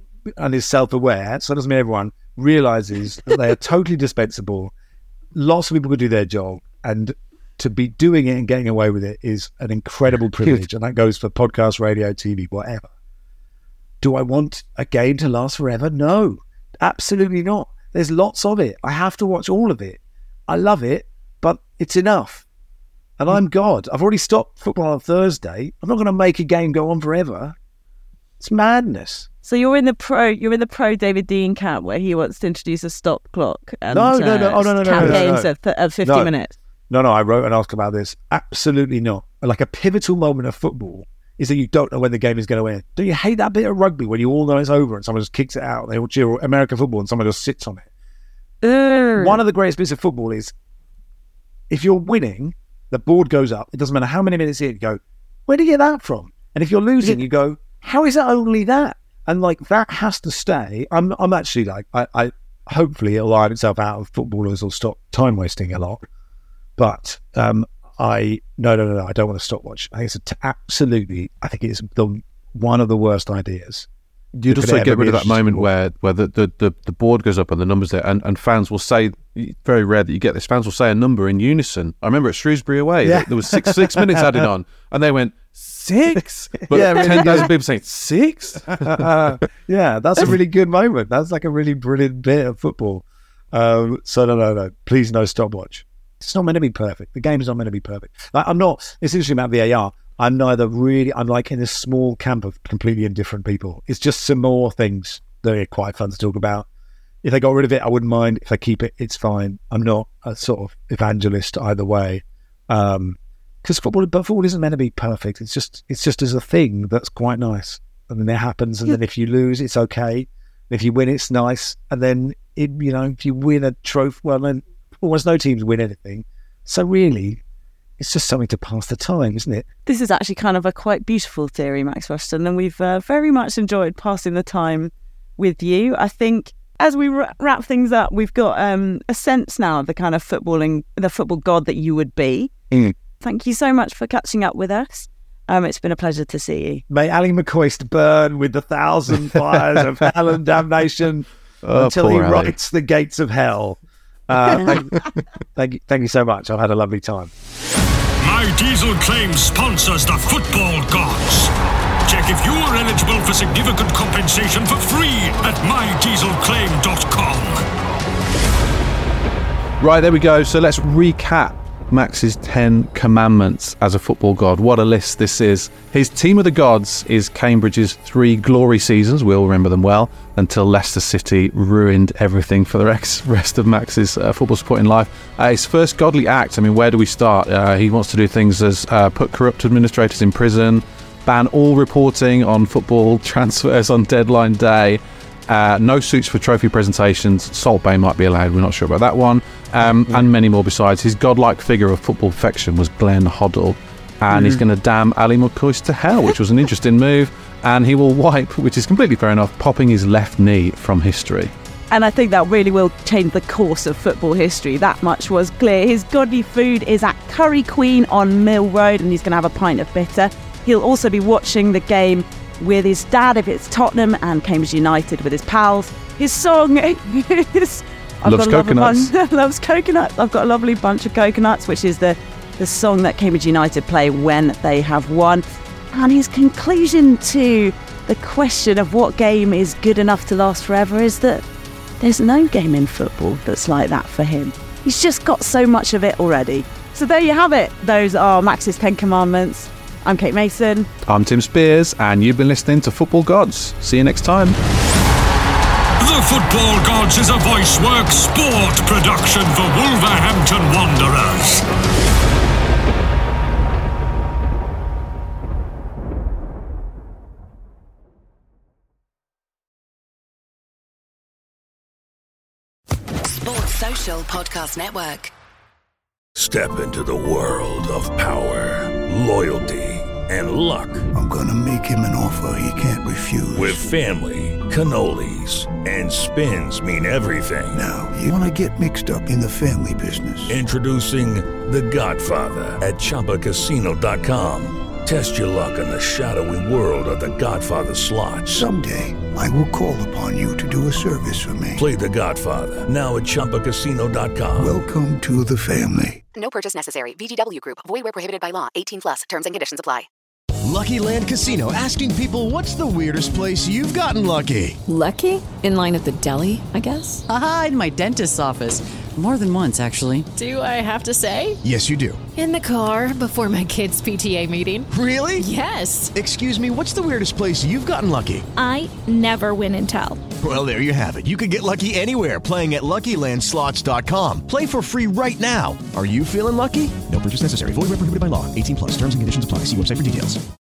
H: self-aware, so it doesn't mean everyone, realises that they are totally dispensable. Lots of people could do their job, and to be doing it and getting away with it is an incredible privilege, and that goes for podcast, radio, TV, whatever. Do I want a game to last forever? No, absolutely not. There's lots of it. I have to watch all of it. I love it, but it's enough. And I'm God. I've already stopped football on Thursday. I'm not going to make a game go on forever. It's madness.
F: So you're in the pro David Dean camp where he wants to introduce a stop clock and
H: no.
F: games at 50 minutes.
H: No, I wrote an article about this. Absolutely not. Like a pivotal moment of football is that you don't know when the game is going to end. Don't you hate that bit of rugby when you all know it's over and someone just kicks it out? They all cheer American football and someone just sits on it. One of the greatest bits of football is if you're winning, the board goes up. It doesn't matter how many minutes in, you go, where did you get that from? And if you're losing, you go, how is it only that? And that has to stay. I'm actually I hopefully it'll iron itself out of footballers will stop time wasting a lot. But no, I don't want to stop watch. I think it's one of the worst ideas.
G: You'd also get rid of that moment where the board goes up and the numbers there, and fans will say, very rare that you get this, fans will say a number in unison. I remember at Shrewsbury away, there was 6 minutes added on, and they went, 6? But 10,000 people saying, 6?
H: Yeah, that's a really good moment. That's like a really brilliant bit of football. So no, please no stopwatch. It's not meant to be perfect. The game is not meant to be perfect. It's interesting about VAR. I'm like in this small camp of completely indifferent people. It's just some more things that are quite fun to talk about. If they got rid of it, I wouldn't mind. If they keep it, it's fine. I'm not a sort of evangelist either way. Because football isn't meant to be perfect. It's just as a thing that's quite nice. And then it happens, and then if you lose, it's okay. And if you win, it's nice. And then if you win a trophy, well, then almost no teams win anything. So really, it's just something to pass the time, isn't it?
F: This is actually kind of a quite beautiful theory, Max Rushton, and we've very much enjoyed passing the time with you. I think as we wrap things up, we've got a sense now of the kind of the football god that you would be. Thank you so much for catching up with us. It's been a pleasure to see you.
H: May Ali McCoist burn with 1,000 fires of hell and damnation until he writes the gates of hell. Thank you so much. I've had a lovely time.
D: My Diesel Claim sponsors the Football Gods. Check if you're eligible for significant compensation for free at mydieselclaim.com.
G: Right, there we go. So let's recap Max's 10 commandments as a football god. What a list this is. His team of the gods is Cambridge's 3 glory seasons, we'll remember them well, until Leicester City ruined everything for the rest of Max's football supporting life. His first godly act, I mean, where do we start? He wants to do things as put corrupt administrators in prison, ban all reporting on football transfers on deadline day, no suits for trophy presentations. Salt Bay might be allowed, we're not sure about that one, and many more besides. His godlike figure of football perfection was Glenn Hoddle, and he's going to damn Ali McCoist to hell, which was an interesting move, and he will wipe, which is completely fair enough, popping his left knee from history.
F: And I think that really will change the course of football history. That much was clear. His godly food is at Curry Queen on Mill Road, and he's going to have a pint of bitter. He'll also be watching the game with his dad if it's Tottenham, and Cambridge United with his pals. His song is...
G: Loves coconuts.
F: Loves coconuts. I've got a lovely bunch of coconuts, which is the song that Cambridge United play when they have won. And his conclusion to the question of what game is good enough to last forever is that there's no game in football that's like that for him. He's just got so much of it already. So there you have it. Those are Max's 10 commandments. I'm Kate Mason.
G: I'm Tim Spears, and you've been listening to Football Gods. See you next time.
D: The Football Gods is a VoiceWorks sport production for Wolverhampton Wanderers.
M: Sports Social Podcast Network.
N: Step into the world of power, loyalty, and luck.
O: I'm gonna make him an offer he can't refuse.
N: With family, cannolis, and spins mean everything.
O: Now, you wanna get mixed up in the family business.
N: Introducing The Godfather at ChumbaCasino.com. Test your luck in the shadowy world of The Godfather slot.
O: Someday, I will call upon you to do a service for me.
N: Play The Godfather, now at ChumbaCasino.com.
O: Welcome to the family.
M: No purchase necessary. VGW Group. Void where prohibited by law. 18+. Terms and conditions apply.
P: Lucky Land Casino, asking people, what's the weirdest place you've gotten lucky?
Q: Lucky? In line at the deli, I guess?
R: Aha, in my dentist's office. More than once, actually.
Q: Do I have to say?
P: Yes, you do.
Q: In the car before my kids' PTA meeting.
P: Really?
Q: Yes.
P: Excuse me, what's the weirdest place you've gotten lucky?
S: I never win and tell.
P: Well, there you have it. You can get lucky anywhere, playing at LuckyLandSlots.com. Play for free right now. Are you feeling lucky? No purchase necessary. Void where prohibited by law. 18+. Terms and conditions apply. See website for details.